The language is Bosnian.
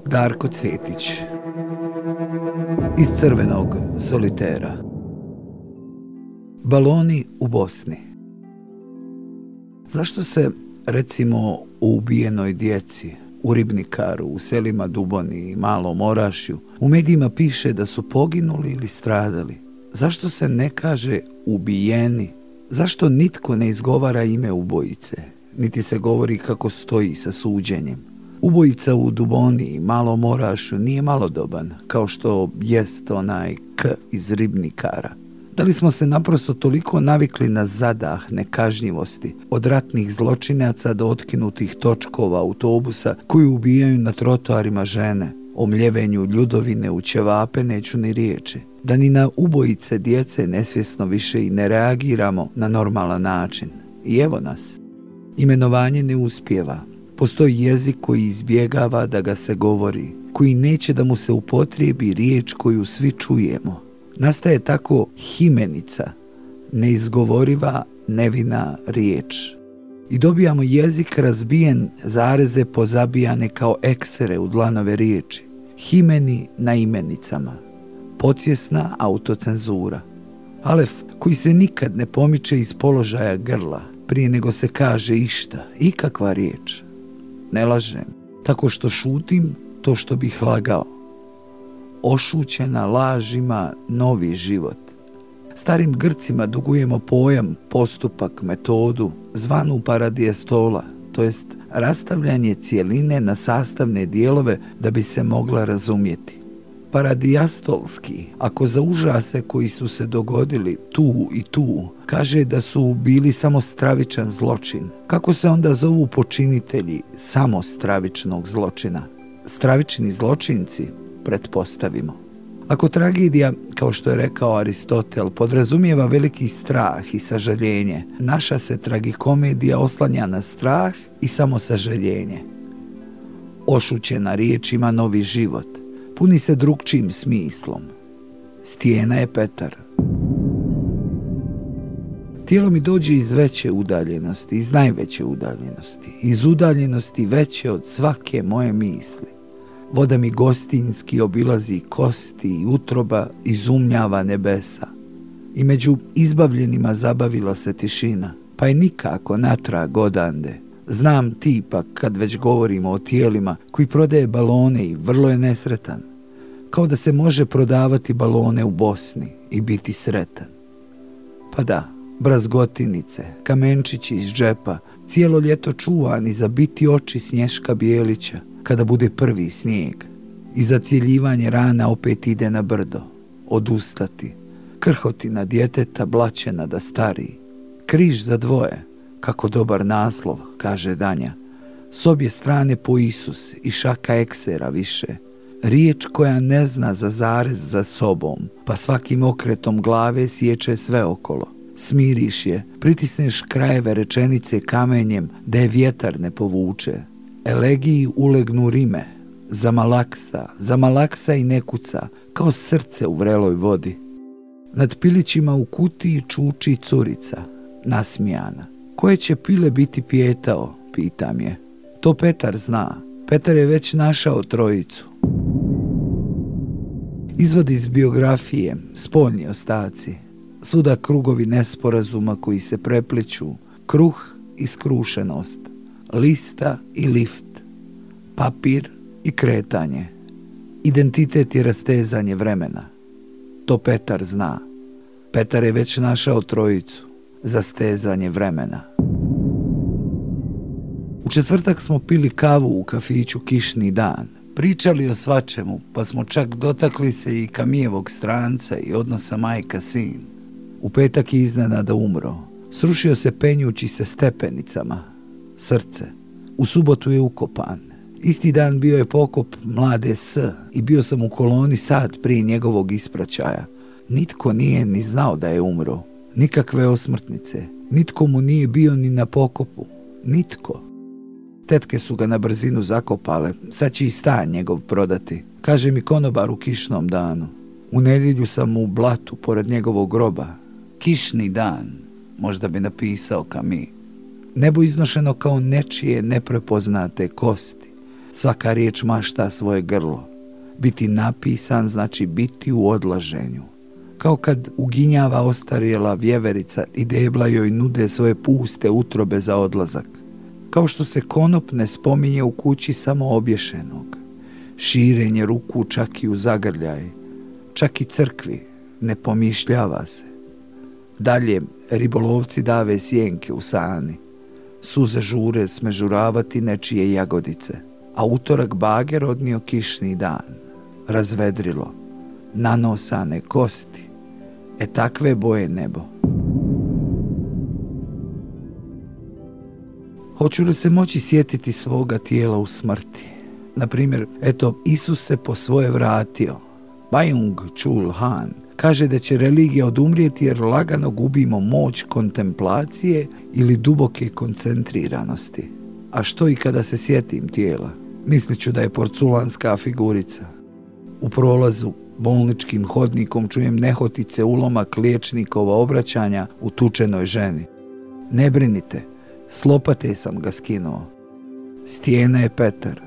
Darko Cvjetić. Iz crvenog solitera. Baloni u Bosni. Zašto se, recimo, u ubijenoj djeci, u Ribnikaru, u selima Duboni i Malom Orašju, u medijima piše da su poginuli ili stradali? Zašto se ne kaže ubijeni? Zašto nitko ne izgovara ime ubojice, niti se govori kako stoji sa suđenjem? Ubojica u Duboni i Malom Orašju nije malodoban, kao što jest onaj K iz Ribnikara. Da li smo se naprosto toliko navikli na zadah nekažnjivosti, od ratnih zločinaca do otkinutih točkova autobusa koji ubijaju na trotoarima žene, o mljevenju ljudovine u ćevape neću ni riječi, da ni na ubojice djece nesvjesno više i ne reagiramo na normalan način. I evo nas. Imenovanje ne uspijeva. Postoji jezik koji izbjegava da ga se govori, koji neće da mu se upotrijebi riječ koju svi čujemo. Nastaje tako himenica, neizgovoriva, nevina riječ. I dobijamo jezik razbijen, zareze pozabijane kao eksere u dlanove riječi. Himeni na imenicama. Podsvjesna autocenzura. Alef koji se nikad ne pomiče iz položaja grla, prije nego se kaže išta, ikakva riječ. Ne lažem, tako što šutim to što bih lagao. Ošućena laž ima novi život. Starim Grcima dugujemo pojam, postupak, metodu, zvanu paradijestola, to jest rastavljanje cijeline na sastavne dijelove da bi se mogla razumjeti. Paradijastolski, ako za užase koji su se dogodili tu i tu, kaže da su bili samo stravičan zločin. Kako se onda zovu počinitelji samo stravičnog zločina? Stravični zločinci, pretpostavimo. Ako tragedija, kao što je rekao Aristotel, podrazumijeva veliki strah i sažaljenje, naša se tragikomedija oslanja na strah i samo sažaljenje. Ošućena riječ ima novi život, puni se drugčijim smislom. Stijena je Petar. Tijelo mi dođe iz veće udaljenosti, iz najveće udaljenosti, iz udaljenosti veće od svake moje misli. Voda mi gostinski obilazi kosti i utroba, izumljava nebesa. I među izbavljenima zabavila se tišina, pa je nikako natrag odande. Znam tipa, kad već govorimo o tijelima, koji prodaje balone i vrlo je nesretan. Kao da se može prodavati balone u Bosni i biti sretan. Pa da, brazgotinice, kamenčići iz džepa, cijelo ljeto čuvani za biti oči Snješka Bijelića, kada bude prvi snijeg. I zacjeljivanje rana opet ide na brdo. Odustati. Krhotina djeteta blaćena da stari. Križ za dvoje. Kako dobar naslov, kaže Danja. S obje strane po Isus i šaka eksera više. Riječ koja ne zna za zarez za sobom, pa svakim okretom glave sječe sve okolo. Smiriš je, pritisneš krajeve rečenice kamenjem da je vjetar ne povuče. Elegiji ulegnu rime, zamalaksa i ne kuca, kao srce u vreloj vodi. Nad pilićima u kutiji čuči curica, nasmijana. Koje će pile biti pijetao, pitam je. To Petar zna. Petar je već našao trojicu. Izvod iz biografije, spoljni ostaci, svuda krugovi nesporazuma koji se prepliču, kruh i skrušenost, lista i lift, papir i kretanje. Identitet i rastezanje vremena. To Petar zna. Petar je već našao trojicu za stezanje vremena. U četvrtak smo pili kavu u kafiću Kišni dan. Pričali o svačemu, pa smo čak dotakli se i Kamijevog stranca i odnosa majka-sin. U petak je iznenada umro. Srušio se penjući se stepenicama. Srce. U subotu je ukopan. Isti dan bio je pokop mlade S i bio sam u koloni sat prije njegovog ispraćaja. Nitko nije ni znao da je umro. Nikakve osmrtnice. Nitko mu nije bio ni na pokopu. Nitko. Tetke su ga na brzinu zakopale. Sad će i stan njegov prodati. Kaže mi konobar u Kišnom danu. U nedjelju sam u blatu pored njegovog groba. Kišni dan. Možda bi napisao Kami. Nebo iznošeno kao nečije neprepoznate kosti. Svaka riječ mašta svoje grlo. Biti napisan znači biti u odlaženju. Kao kad uginjava ostarjela vjeverica i debla joj nude svoje puste utrobe za odlazak. Kao što se konop ne spominje u kući samo obješenog. Širenje ruku čak i u zagrljaj, čak i crkvi, ne pomišljava se. Dalje ribolovci dave sjenke u sani. Suze žure smežuravati nečije jagodice, a utorak bager odnio kišni dan. Razvedrilo, nanosane kosti, takve boje nebo. Hoću li se moći sjetiti svoga tijela u smrti? Naprimjer, Isus se po svoje vratio. Byung Chul Han kaže da će religija odumrijeti jer lagano gubimo moć kontemplacije ili duboke koncentriranosti. A što i kada se sjetim tijela? Mislit ću da je porculanska figurica. U prolazu bolničkim hodnikom čujem nehotice ulomak liječnikova obraćanja utučenoj ženi. Ne brinite, s lopate sam ga skinuo. Stijena je Petar.